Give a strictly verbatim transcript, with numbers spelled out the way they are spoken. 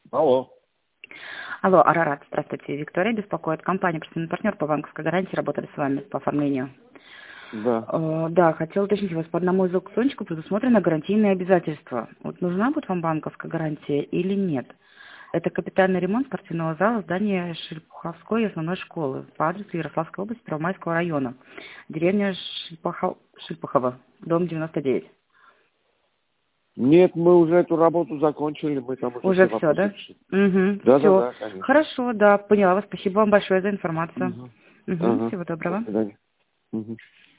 Алло. Алло, Арарат, здравствуйте. Виктория беспокоит. Компания «Представительный партнер» по банковской гарантии работали с вами по оформлению. Да. Э, да, хотела уточнить у вас, по одному из аукциончиков предусмотрено гарантийные обязательства. Вот нужна будет вам банковская гарантия или нет? Это капитальный ремонт спортивного зала здания Шельпуховской основной школы по адресу Ярославской области, Первомайского района. Деревня Шельпахов... Шельпухово, дом девяносто девять. Нет, мы уже эту работу закончили, мы там уже Уже все все, вопросы да? решили. Угу, Да, да, все. да, конечно. Хорошо, да, поняла вас. Спасибо вам большое за информацию. Угу. Угу, Ага. всего До доброго. свидания. Угу.